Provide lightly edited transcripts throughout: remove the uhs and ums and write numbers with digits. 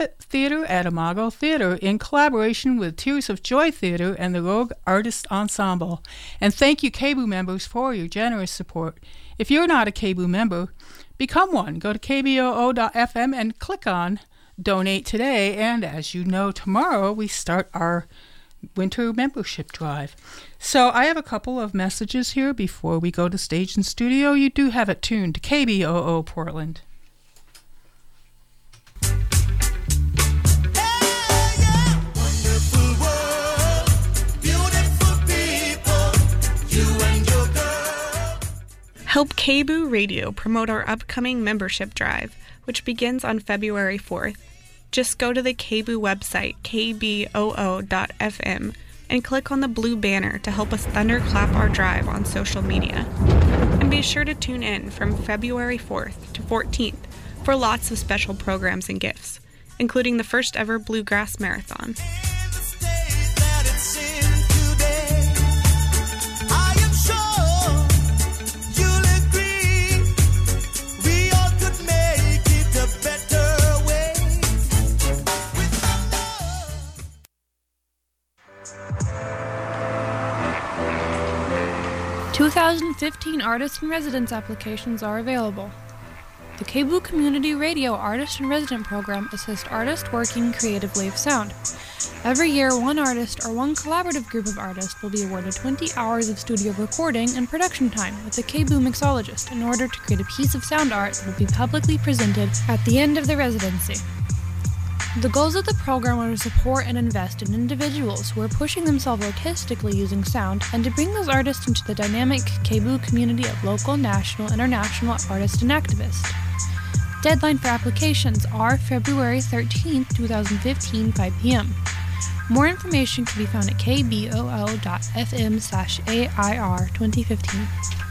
puppet theater at Imago Theater in collaboration with Tears of Joy Theater and the Rogue Artist Ensemble. And thank you, KBOO members, for your generous support. If you're not a KBOO member, become one. Go to kboo.fm and click on Donate Today. And as you know, tomorrow we start our winter membership drive. So I have a couple of messages here before we go to stage and studio. You do have it tuned to KBOO Portland. Help KBOO Radio promote our upcoming membership drive, which begins on February 4th. Just go to the KBOO website, kboo.fm, and click on the blue banner to help us thunderclap our drive on social media. And be sure to tune in from February 4th to 14th for lots of special programs and gifts, including the first ever Bluegrass Marathon. 2015 Artist in Residence applications are available. The KBOO Community Radio Artist in Resident Program assists artists working creatively with sound. Every year, one artist or one collaborative group of artists will be awarded 20 hours of studio recording and production time with a KBOO mixologist in order to create a piece of sound art that will be publicly presented at the end of the residency. The goals of the program are to support and invest in individuals who are pushing themselves artistically using sound and to bring those artists into the dynamic KBOO community of local, national, international artists and activists. Deadline for applications are February 13th, 2015, 5 p.m. More information can be found at kboo.fm/AIR 2015.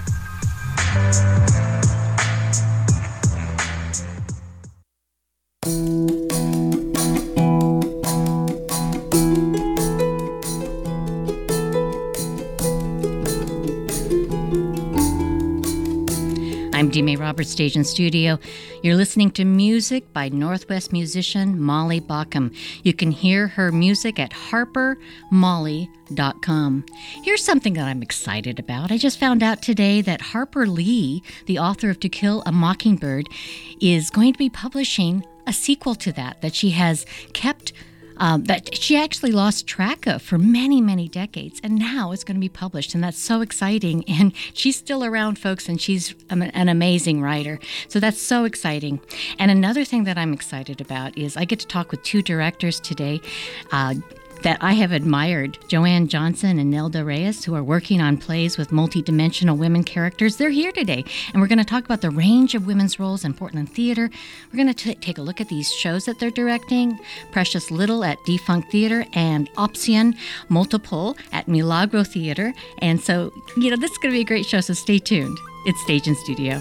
I'm Dee Mae Roberts, Stage and Studio. You're listening to music by Northwest musician Molly Bauckham. You can hear her music at harpermolly.com. Here's something that I'm excited about. I just found out today that Harper Lee, the author of To Kill a Mockingbird, is going to be publishing a sequel to that she has kept that she actually lost track of for many, many decades, and now it's going to be published, and that's so exciting. And she's still around, folks, and she's an amazing writer, so that's so exciting. And another thing that I'm excited about is I get to talk with two directors today that I have admired, Joanne Johnson and Nelda Reyes, who are working on plays with multidimensional women characters. They're here today, and we're going to talk about the range of women's roles in Portland theater. We're going to take a look at these shows that they're directing, Precious Little at Defunct Theater and Option Multiple at Milagro Theater. And so, this is going to be a great show, so stay tuned. It's Stage and Studio.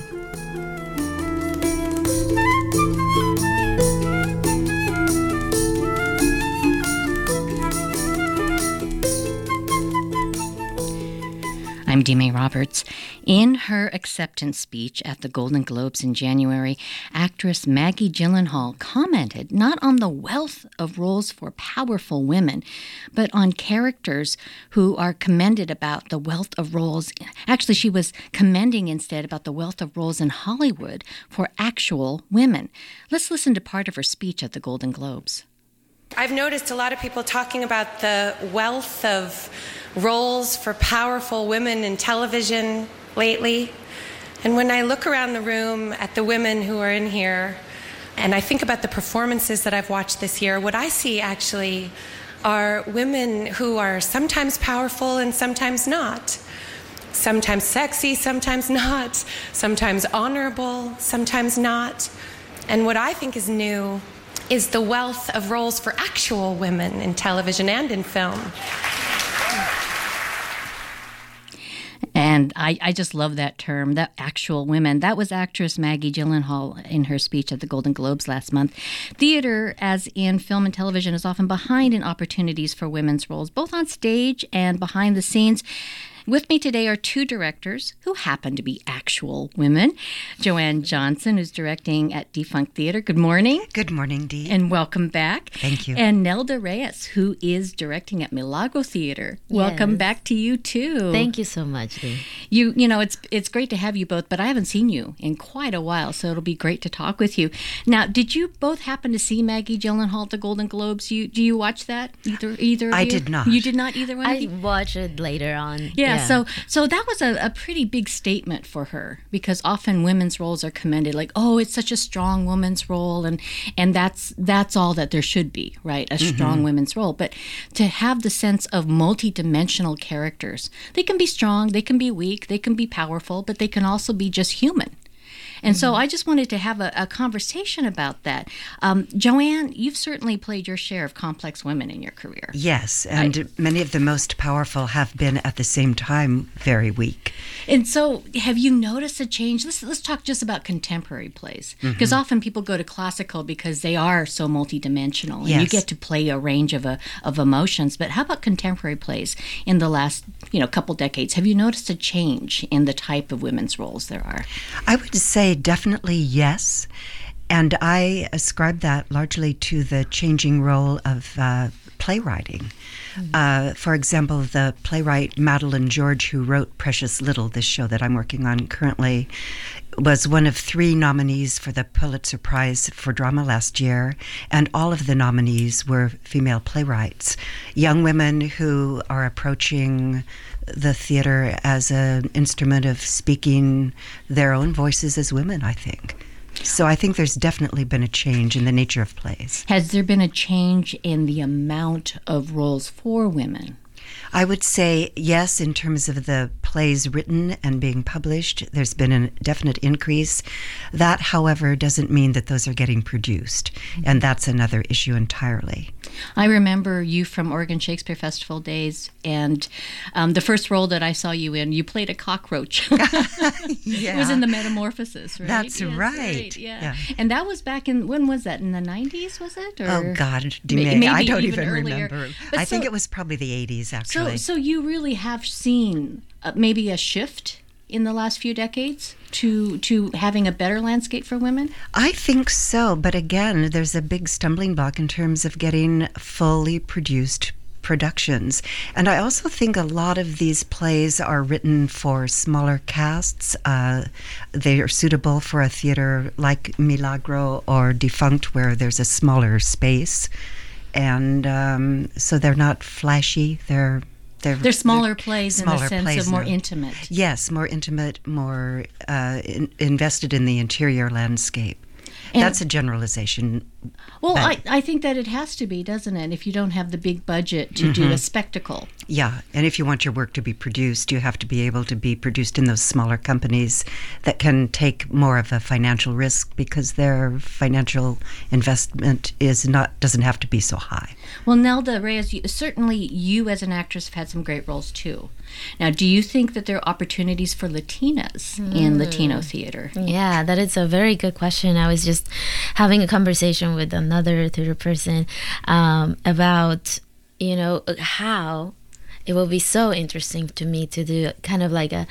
I'm Dee Mae Roberts. In her acceptance speech at the Golden Globes in January, actress Maggie Gyllenhaal commented not on the wealth of roles for powerful women, but on characters who are commended about the wealth of roles. Actually, she was commending instead about the wealth of roles in Hollywood for actual women. Let's listen to part of her speech at the Golden Globes. I've noticed a lot of people talking about the wealth of roles for powerful women in television lately. And when I look around the room at the women who are in here, and I think about the performances that I've watched this year, what I see actually are women who are sometimes powerful and sometimes not. Sometimes sexy, sometimes not. Sometimes honorable, sometimes not. And what I think is new is the wealth of roles for actual women in television and in film. And I just love that term, that actual women. That was actress Maggie Gyllenhaal in her speech at the Golden Globes last month. Theater, as in film and television, is often behind in opportunities for women's roles, both on stage and behind the scenes. With me today are two directors who happen to be actual women. Joanne Johnson, who's directing at Defunct Theater. Good morning. Good morning, Dee. And welcome back. Thank you. And Nelda Reyes, who is directing at Milagro Theater. Welcome back to you, too. Thank you so much, Dee. You know, it's great to have you both, but I haven't seen you in quite a while, so it'll be great to talk with you. Now, did you both happen to see Maggie Gyllenhaal at the Golden Globes? Do you watch that? Either of you? I did not. You did not, either one of I you? watched it later on. Yeah, so that was a pretty big statement for her, because often women's roles are commended like, oh, it's such a strong woman's role, and that's all that there should be, right? A strong women's role. But to have the sense of multidimensional characters, they can be strong, they can be weak, they can be powerful, but they can also be just human. And so I just wanted to have a conversation about that. Joanne, you've certainly played your share of complex women in your career. Yes, and many of the most powerful have been at the same time very weak. And so have you noticed a change? Let's talk just about contemporary plays, because often people go to classical because they are so multidimensional, and you get to play a range of emotions. But how about contemporary plays in the last couple decades? Have you noticed a change in the type of women's roles there are? I would say definitely yes, and I ascribe that largely to the changing role of playwriting. For example, the playwright Madeline George, who wrote Precious Little, this show that I'm working on currently, was one of 3 nominees for the Pulitzer Prize for Drama last year, and all of the nominees were female playwrights, young women who are approaching the theater as an instrument of speaking their own voices as women, I think. So I think there's definitely been a change in the nature of plays. Has there been a change in the amount of roles for women? I would say yes, in terms of the plays written and being published, there's been a definite increase. That, however, doesn't mean that those are getting produced, and that's another issue entirely. I remember you from Oregon Shakespeare Festival days, and the first role that I saw you in, you played a cockroach. It was in The Metamorphosis, right? That's right. Yeah. And that was back in, when was that? In the 90s, was it? Or oh, God, maybe I don't even even earlier. remember. But I think it was probably the 80s, actually. So you really have seen maybe a shift in the last few decades to having a better landscape for women? I think so, but again, there's a big stumbling block in terms of getting fully produced productions. And I also think a lot of these plays are written for smaller casts. They are suitable for a theater like Milagro or Defunct, where there's a smaller space. And so they're not flashy. They're smaller plays smaller in the sense of more intimate. Yes, more intimate, more invested in the interior landscape. And that's a generalization. Well, I think that it has to be, doesn't it? If you don't have the big budget to do a spectacle. Yeah, and if you want your work to be produced, you have to be able to be produced in those smaller companies that can take more of a financial risk, because their financial investment doesn't have to be so high. Well, Nelda Reyes, certainly you as an actress have had some great roles too. Now, do you think that there are opportunities for Latinas in Latino theater? Yeah, that is a very good question. I was just having a conversation with another theater person about, how it will be so interesting to me to do kind of like a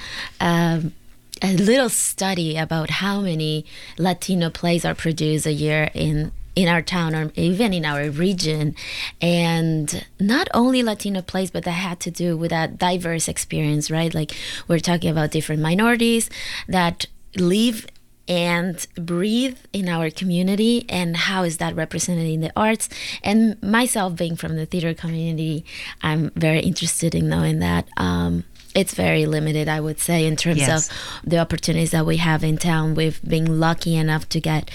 little study about how many Latino plays are produced a year in our town or even in our region, and not only Latino plays, but that had to do with that diverse experience, right? Like, we're talking about different minorities that live and breathe in our community, and how is that represented in the arts. And myself, being from the theater community, I'm very interested in knowing that it's very limited, I would say, in terms of the opportunities that we have in town. We've been lucky enough to get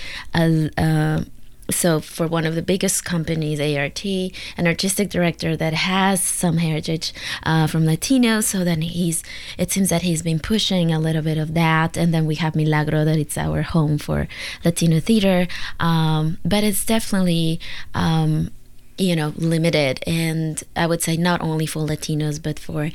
so for one of the biggest companies, ART, an artistic director that has some heritage from Latinos, so then it seems that he's been pushing a little bit of that. And then we have Milagro, that it's our home for Latino theater. But it's definitely limited, and I would say not only for Latinos but for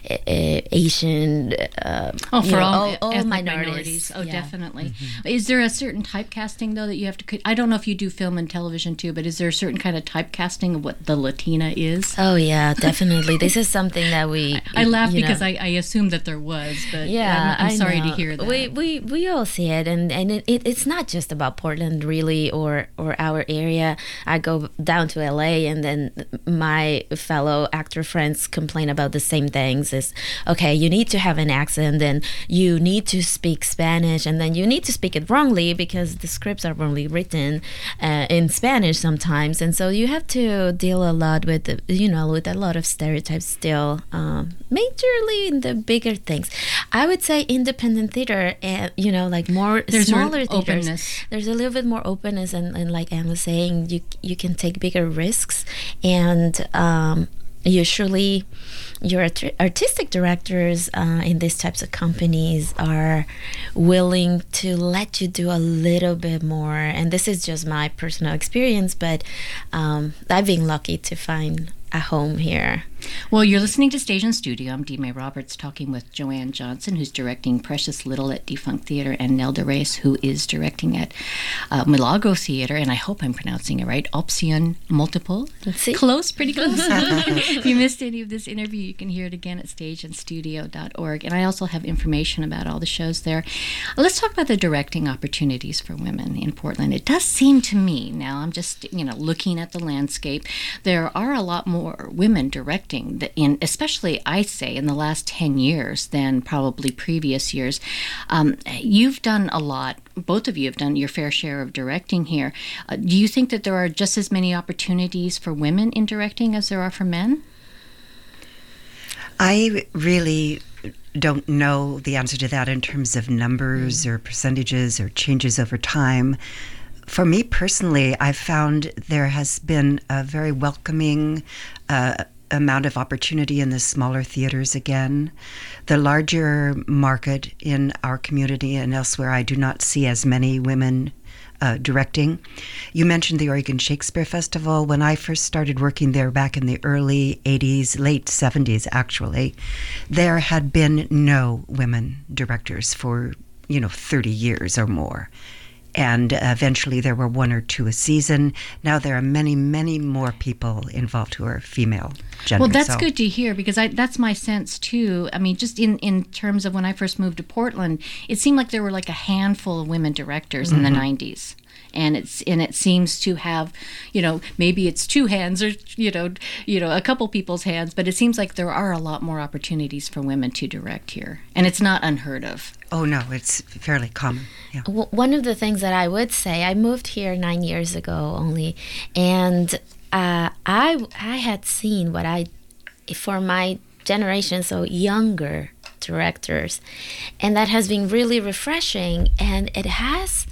Asian, for all ethnic minorities. Oh, yeah. Definitely. Is there a certain typecasting though that you have to? I don't know if you do film and television too, but is there a certain kind of typecasting of what the Latina is? Oh yeah, definitely. This is something that we. I laugh because I assumed that there was, but yeah, I'm sorry to hear that. We all see it, and it's not just about Portland really or our area. I go down to LA. And then my fellow actor friends complain about the same things. Is okay, you need to have an accent, and you need to speak Spanish, and then you need to speak it wrongly because the scripts are wrongly written in Spanish sometimes, and so you have to deal a lot with with a lot of stereotypes still, majorly in the bigger things. I would say independent theater, like more there's smaller theaters. Openness. There's a little bit more openness, and like Anne was saying, you can take bigger risks. And usually your artistic directors in these types of companies are willing to let you do a little bit more. And this is just my personal experience, but I've been lucky to find a home here. Well, you're listening to Stage and Studio. I'm Dee May Roberts talking with Joanne Johnson, who's directing Precious Little at Defunct Theater, and Nelda Reyes, who is directing at Milagro Theater, and I hope I'm pronouncing it right, Opción Multiple. Close, pretty close. If you missed any of this interview, you can hear it again at stageandstudio.org, and I also have information about all the shows there. Let's talk about the directing opportunities for women in Portland. It does seem to me, now I'm just looking at the landscape, there are a lot more women directing, especially I say in the last 10 years than probably previous years. You've done a lot. Both of you have done your fair share of directing here. Do you think that there are just as many opportunities for women in directing as there are for men? I really don't know the answer to that in terms of numbers or percentages or changes over time. For me personally, I've found there has been a very welcoming amount of opportunity in the smaller theaters again. The larger market in our community and elsewhere, I do not see as many women directing. You mentioned the Oregon Shakespeare Festival. When I first started working there back in the early 80s, late 70s actually, there had been no women directors for 30 years or more. And eventually there were one or two a season. Now there are many, many more people involved who are female gender. Well, that's good to hear, because that's my sense too. I mean, just in terms of when I first moved to Portland, it seemed like there were like a handful of women directors in the 90s. And it seems to have, maybe it's two hands or a couple people's hands, but it seems like there are a lot more opportunities for women to direct here, and it's not unheard of. Oh no, it's fairly common. Yeah. One of the things that I would say, I moved here 9 years ago only, and I had seen for my generation, so younger directors, and that has been really refreshing, and it has.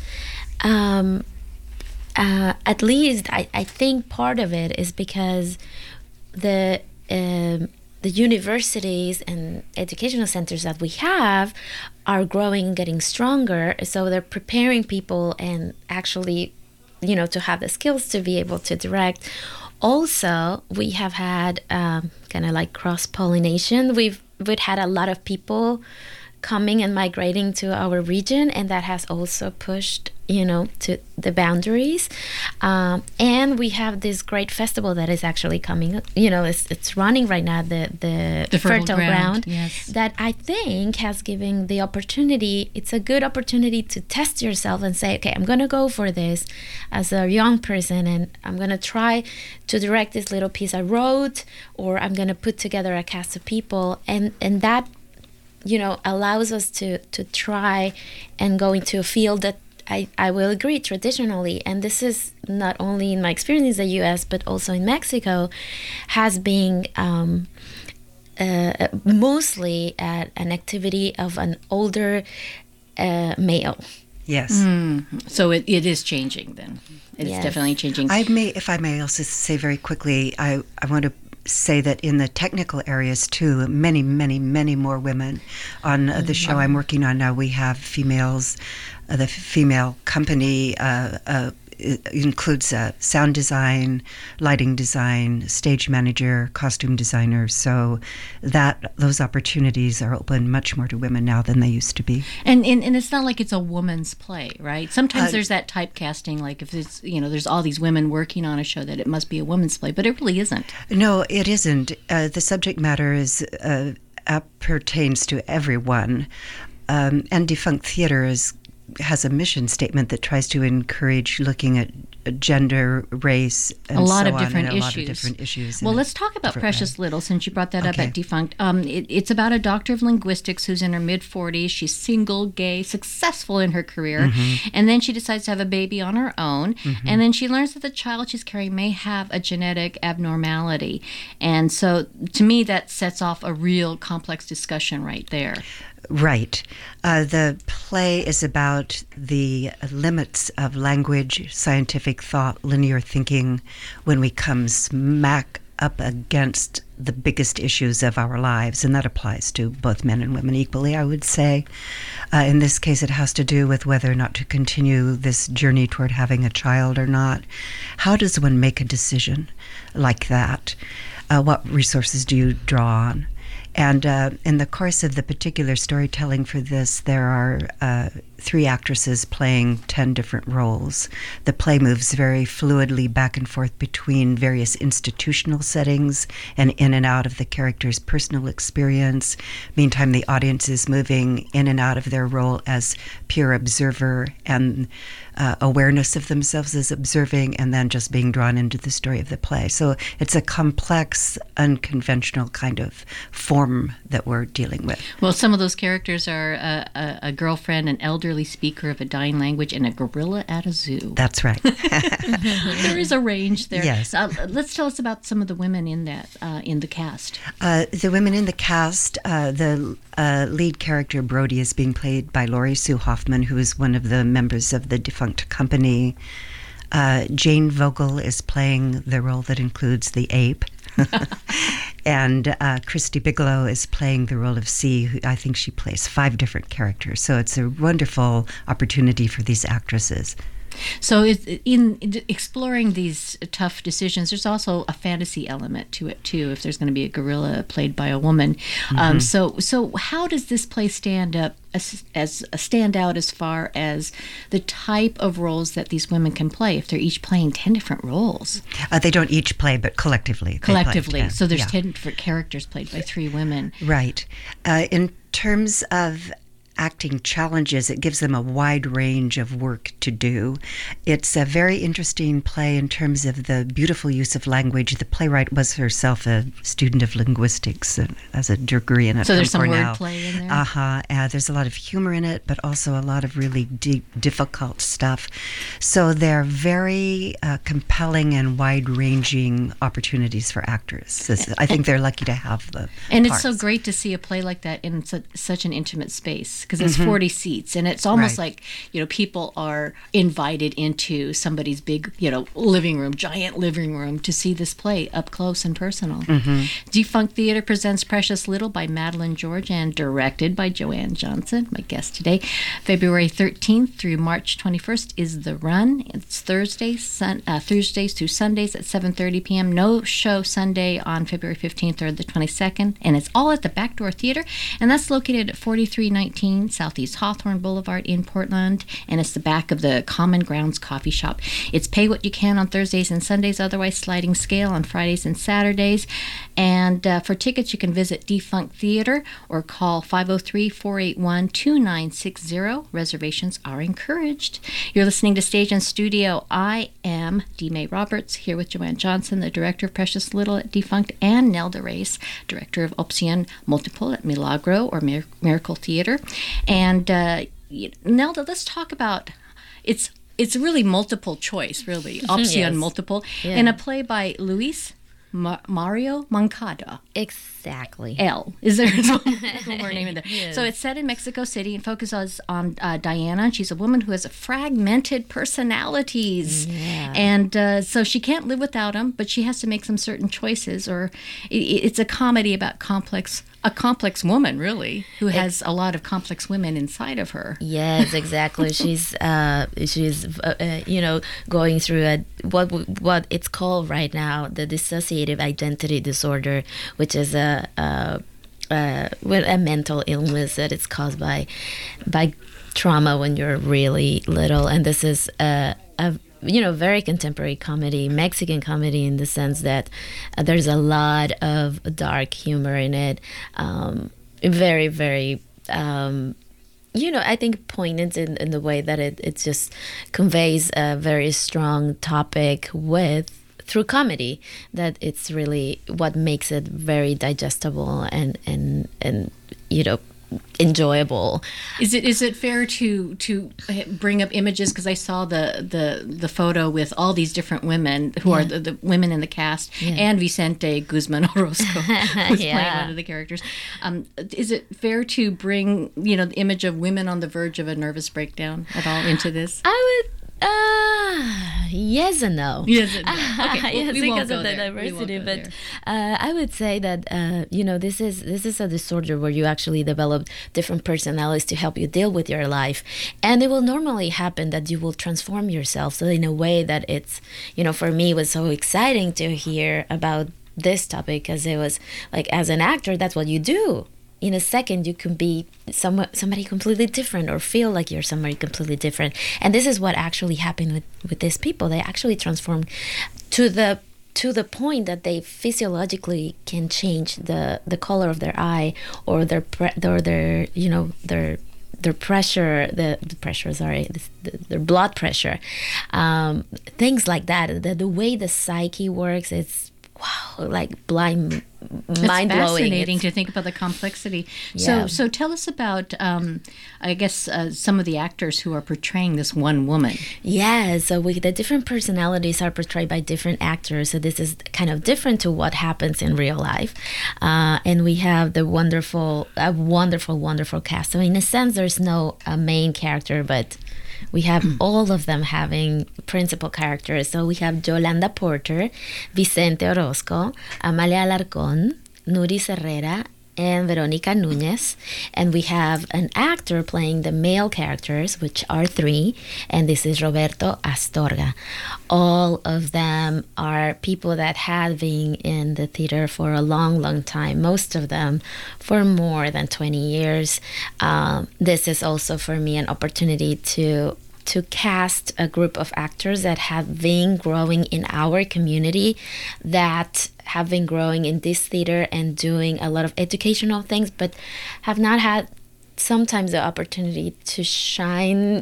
At least I think part of it is because the universities and educational centers that we have are growing and getting stronger, so they're preparing people and actually to have the skills to be able to direct. Also, we have had kind of like cross-pollination. We've had a lot of people coming and migrating to our region, and that has also pushed to the boundaries, and we have this great festival that is actually coming. It's running right now, the Fertile Ground. Yes. That I think has given the opportunity. It's a good opportunity to test yourself and say, okay, I'm gonna go for this as a young person, and I'm gonna try to direct this little piece I wrote, or I'm gonna put together a cast of people, and that allows us to try and go into a field that I will agree traditionally, and this is not only in my experience in the U.S. but also in Mexico, has been mostly an activity of an older male. Yes. So it is changing then. It's definitely changing. If I may also say very quickly, I want to say that in the technical areas too, many, many, many more women. On the show I'm working on now, we have females. The female company includes sound design, lighting design, stage manager, costume designer. So those opportunities are open much more to women now than they used to be. And it's not like it's a woman's play, right? Sometimes there's that typecasting, like if it's, there's all these women working on a show that it must be a woman's play, but it really isn't. No, it isn't. The subject matter pertains to everyone. And Defunct Theater has a mission statement that tries to encourage looking at gender, race, and a lot so of different on, issues. A lot of different issues. Well, let's talk about Precious Little, since you brought that up Okay. at Defunct. It's about a doctor of linguistics who's in her mid-40s. She's single, gay, successful in her career, and then she decides to have a baby on her own, and then she learns that the child she's carrying may have a genetic abnormality. And so, to me, that sets off a real complex discussion right there. Right. The play is about the limits of language, scientific thought, linear thinking when we come smack up against the biggest issues of our lives, and that applies to both men and women equally, I would say. In this case, it has to do with whether or not to continue this journey toward having a child or not. How does one make a decision like that? What resources do you draw on? And in the course of the particular storytelling for this, there are 3 actresses playing 10 different roles. The play moves very fluidly back and forth between various institutional settings and in and out of the character's personal experience. Meantime, the audience is moving in and out of their role as pure observer and awareness of themselves as observing, and then just being drawn into the story of the play. So it's a complex, unconventional kind of form that we're dealing with. Well, some of those characters are a girlfriend, an elderly speaker of a dying language, and a gorilla at a zoo. That's right. There is a range there. Yes. Let's tell us about some of the women in that in the cast. The women in the cast, the lead character, Brody, is being played by Laurie Sue Hoffman, who is one of the members of the defunct company. Jane Vogel is playing the role that includes the ape. And Christy Bigelow is playing the role of C, who I think she plays 5 different characters. So it's a wonderful opportunity for these actresses. So in exploring these tough decisions, there's also a fantasy element to it too, if there's going to be a gorilla played by a woman. So how does this play stand out as far as the type of roles that these women can play, if they're each playing 10 different roles? They don't each play, but collectively. So there's 10 different characters played by 3 women. Right. In terms of acting challenges, it gives them a wide range of work to do. It's a very interesting play in terms of the beautiful use of language. The playwright was herself a student of linguistics as a degree in it. So there's some Cornell. wordplay in there? There's a lot of humor in it, but also a lot of really deep, difficult stuff. So they're very compelling and wide-ranging opportunities for actors. I think they're lucky to have the And parts. it's so great to see a play like that in such an intimate space, because it's 40 seats, and it's almost Right. like, people are invited into somebody's big, living room, giant living room, to see this play up close and personal. Defunct Theater presents Precious Little by Madeline George and directed by Joanne Johnson, my guest today. February 13th through March 21st is the run. It's Thursdays through Sundays at 7:30 p.m. No show Sunday on February 15th or the 22nd, and it's all at the Backdoor Theater, and that's located at 4319 Southeast Hawthorne Boulevard in Portland, and it's the back of the Common Grounds Coffee Shop. It's pay what you can on Thursdays and Sundays, otherwise sliding scale on Fridays and Saturdays. And for tickets, you can visit Defunct Theater or call 503-481-2960. Reservations are encouraged. You're listening to Stage and Studio. I am D. May Roberts, here with Joanne Johnson, the director of Precious Little at Defunct, and Nelda Reyes, director of Opción Multiple at Milagro or Miracle Theater. And Nelda, let's talk about it's really multiple choice, really. Opción Yes. Multiple. Yeah. In a play by Luis Mario Moncada. Exactly. L. Is there one more name in there? Yes. So it's set in Mexico City and focuses on Diana. She's a woman who has fragmented personalities. Yeah. And so she can't live without them, but she has to make some certain choices. Or it's a comedy about a complex woman, really, who has a lot of complex women inside of her. Yes, exactly. she's going through what it's called right now, the dissociative identity disorder, which is a mental illness that is caused by trauma when you're really little. And this is a very contemporary comedy, Mexican comedy, in the sense that there's a lot of dark humor in it. Very, very, I think poignant in the way that it just conveys a very strong topic through comedy, that it's really what makes it very digestible and enjoyable. Is it fair to bring up images, because I saw the photo with all these different women who are the women in the cast, and Vicente Guzman Orozco who's playing one of the characters. Is it fair to bring the image of women on the verge of a nervous breakdown at all into this? I would. Yes and no. Yes and no. Okay, yes, because of the diversity. But I would say that this is a disorder where you actually develop different personalities to help you deal with your life, and it will normally happen that you will transform yourself. So in a way that it's, for me, it was so exciting to hear about this topic, because it was like, as an actor, that's what you do. In a second, you can be somebody completely different, or feel like you're somebody completely different. And this is what actually happened with these people. They actually transformed to the point that they physiologically can change the color of their eye, or their pressure, their blood pressure, things like that. The way the psyche works, it's like mind-blowing. It's fascinating to think about the complexity. Yeah. So tell us about, some of the actors who are portraying this one woman. Yeah, so the different personalities are portrayed by different actors. So this is kind of different to what happens in real life. And we have the wonderful cast. So in a sense, there's no main character, but we have all of them having principal characters. So we have Yolanda Porter, Vicente Orozco, Amalia Alarcón, Nuris Herrera, and Veronica Núñez. And we have an actor playing the male characters, which are 3, and this is Roberto Astorga. All of them are people that have been in the theater for a long, long time, most of them for more than 20 years. This is also, for me, an opportunity to cast a group of actors that have been growing in our community, that have been growing in this theater and doing a lot of educational things, but have not had sometimes the opportunity to shine,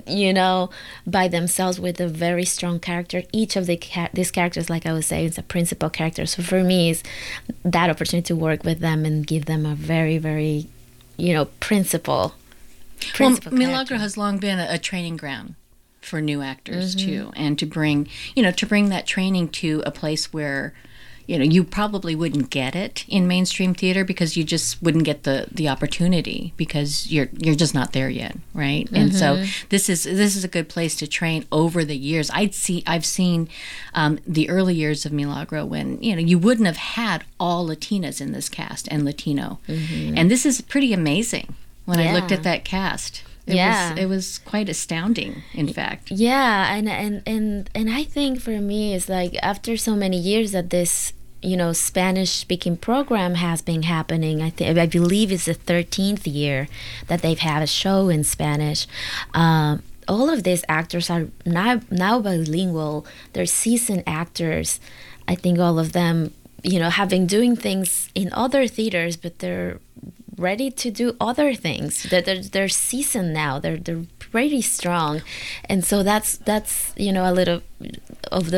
by themselves with a very strong character. Each of these characters, like I was saying, is a principal character. So for me, is that opportunity to work with them and give them a very, very, principal Milagro has long been a training ground for new actors too, and to bring that training to a place where you probably wouldn't get it in mainstream theater, because you just wouldn't get the opportunity, because you're just not there yet, right? And so this is a good place to train over the years. I've seen the early years of Milagro when you wouldn't have had all Latinas in this cast and Latino, and this is pretty amazing. When I looked at that cast, it was quite astounding, in fact. Yeah, and I think for me, it's like, after so many years that this Spanish-speaking program has been happening, I believe it's the 13th year that they've had a show in Spanish. All of these actors are now bilingual. They're seasoned actors. I think all of them, have been doing things in other theaters, but they're ready to do other things. They're seasoned now. They're pretty strong, and so that's a little of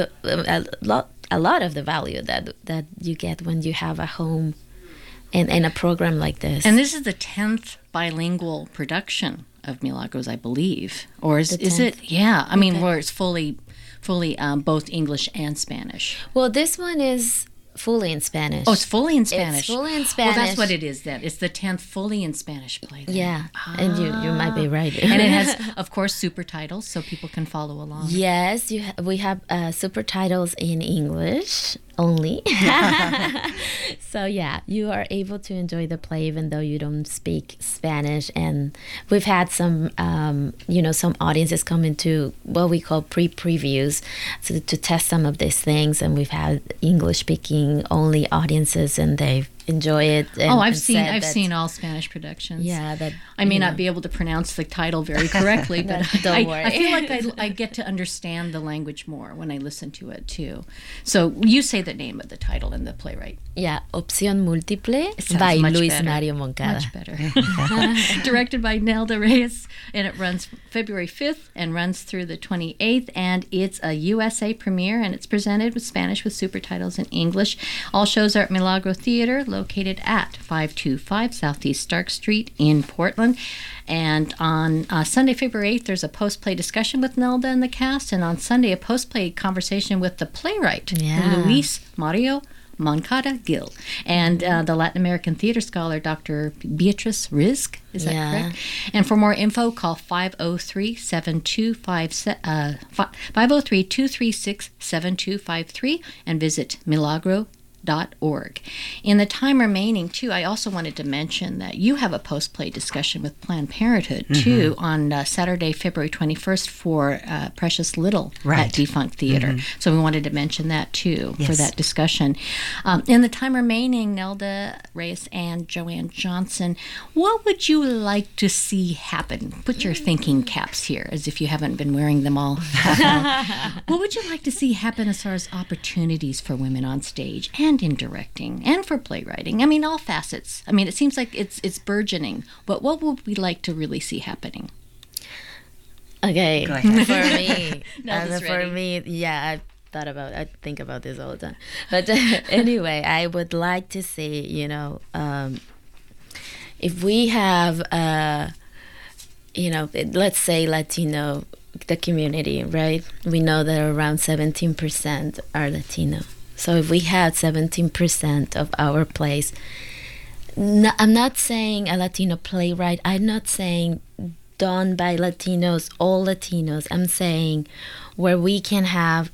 a lot of the value that you get when you have a home in a program like this. And this is the 10th bilingual production of Milagros, I believe, or is it? Yeah, I mean, where it's fully both English and Spanish. Well, this one is fully in Spanish. Oh, it's fully in Spanish. It's fully in Spanish. Well, that's what it is then. It's the 10th fully in Spanish play. Then. Yeah, and you might be right. And it has, of course, super titles so people can follow along. Yes, we have super titles in English only. So yeah, you are able to enjoy the play even though you don't speak Spanish. And we've had some, some audiences come into what we call pre-previews to test some of these things. And we've had English-speaking only audiences, and they've enjoy it. I've seen all Spanish productions. Yeah, that I may not be able to pronounce the title very correctly, but don't worry. I feel like I get to understand the language more when I listen to it too. So you say the name of the title and the playwright. Yeah, Opción Múltiple by much Luis better. Mario Moncada. Much better. Directed by Nelda Reyes, and it runs February 5th and runs through the 28th, and it's a USA premiere, and it's presented with Spanish with super titles in English. All shows are at Milagro Theater, located at 525 Southeast Stark Street in Portland. And on Sunday, February 8th, there's a post-play discussion with Nelda and the cast, and on Sunday, a post-play conversation with the playwright, Luis Mario Moncada Gil, and the Latin American theater scholar, Dr. Beatriz Rizk. Is that correct? And for more info, call 503-236-7253 and visit Milagro.org. In the time remaining, too, I also wanted to mention that you have a post-play discussion with Planned Parenthood, too, on Saturday, February 21st for Precious Little at Defunct Theater. So we wanted to mention that, too, for that discussion. In the time remaining, Nelda Reyes and Joanne Johnson, what would you like to see happen? Put your thinking caps here, as if you haven't been wearing them all. What would you like to see happen as far as opportunities for women on stage and in directing and for playwriting? I mean, all facets. I mean, it seems like it's burgeoning, but what would we like to really see happening? Okay, for me, I think about this all the time. But anyway, I would like to see, if we have, let's say Latino, the community, right? We know that around 17% are Latino. So if we had 17% of our plays, I'm not saying a Latino playwright, I'm not saying done by Latinos, all Latinos. I'm saying where we can have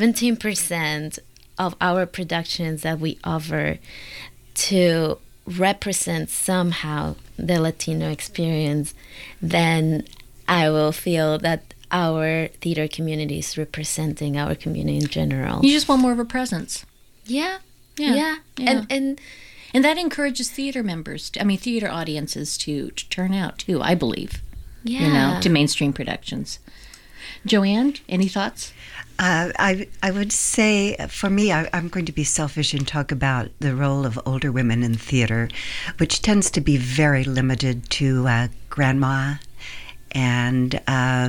17% of our productions that we offer to represent somehow the Latino experience, then I will feel that our theater community is representing our community in general. You just want more of a presence. Yeah. And that encourages theater theater audiences to turn out too, I believe. Yeah. To mainstream productions. Joanne, any thoughts? I would say, for me, I'm going to be selfish and talk about the role of older women in theater, which tends to be very limited to grandma and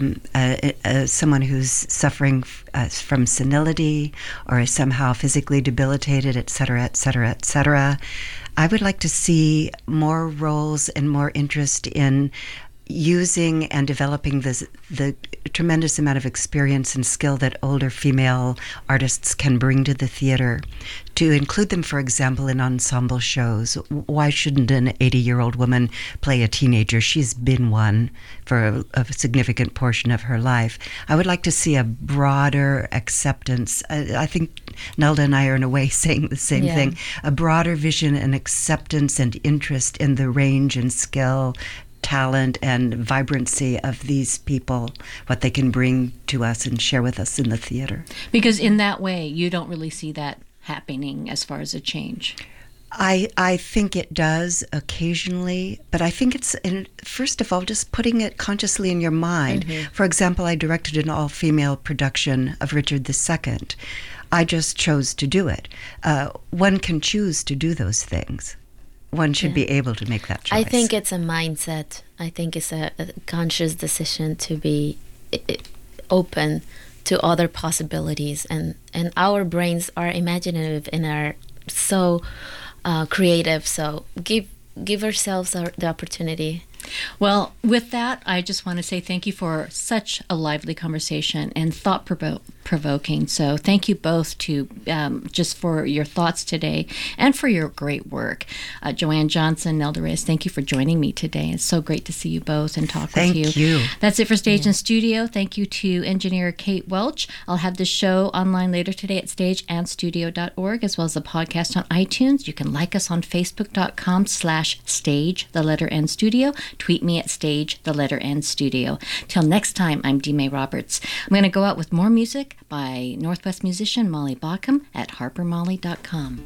someone who's suffering from senility or is somehow physically debilitated, et cetera, et cetera, et cetera. I would like to see more roles and more interest in using and developing the tremendous amount of experience and skill that older female artists can bring to the theater, to include them, for example, in ensemble shows. Why shouldn't an 80-year-old woman play a teenager? She's been one for a significant portion of her life. I would like to see a broader acceptance. I think Nelda and I are in a way saying the same thing. A broader vision and acceptance and interest in the range and skill, talent and vibrancy of these people, what they can bring to us and share with us in the theater. Because in that way, you don't really see that happening as far as a change. I think it does occasionally, but I think it's, first of all, just putting it consciously in your mind. For example, I directed an all-female production of Richard II. I just chose to do it. One can choose to do those things. One should be able to make that choice. I think it's a mindset. I think it's a conscious decision to be open to other possibilities. And our brains are imaginative and are so creative. So give ourselves the opportunity. Well, with that, I just want to say thank you for such a lively conversation and thought-provoking. So thank you both to just for your thoughts today and for your great work. Joanne Johnson, Nelda Reyes, thank you for joining me today. It's so great to see you both and talk with you. Thank you. That's it for Stage and Studio. Thank you to engineer Kate Welch. I'll have the show online later today at stageandstudio.org, as well as the podcast on iTunes. You can like us on Facebook.com/stage, the letter N studio. Tweet me at stage, the letter N studio. Till next time, I'm D. May Roberts. I'm going to go out with more music by Northwest musician Molly Bauckham at harpermolly.com.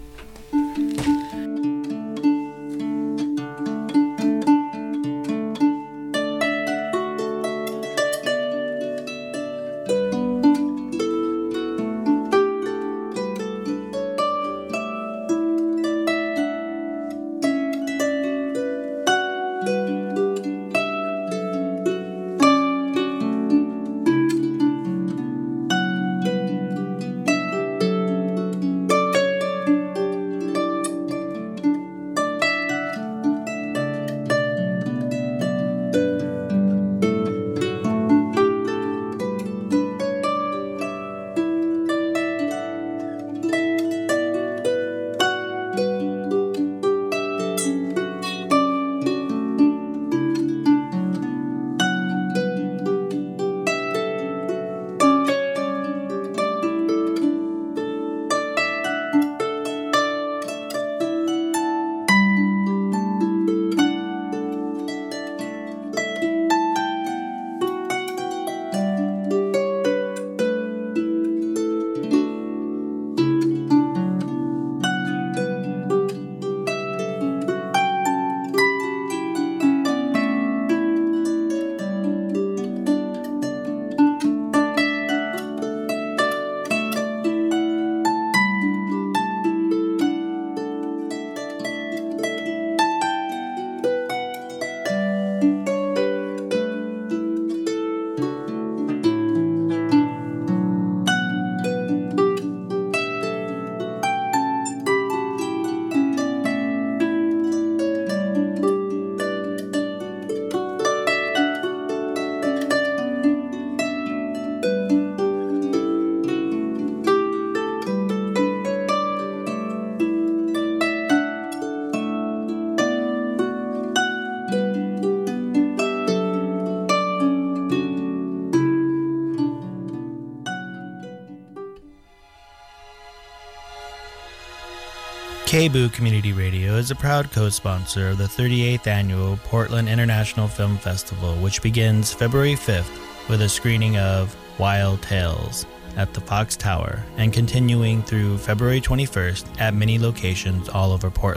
KBOO Community Radio is a proud co-sponsor of the 38th Annual Portland International Film Festival, which begins February 5th with a screening of Wild Tales at the Fox Tower and continuing through February 21st at many locations all over Portland.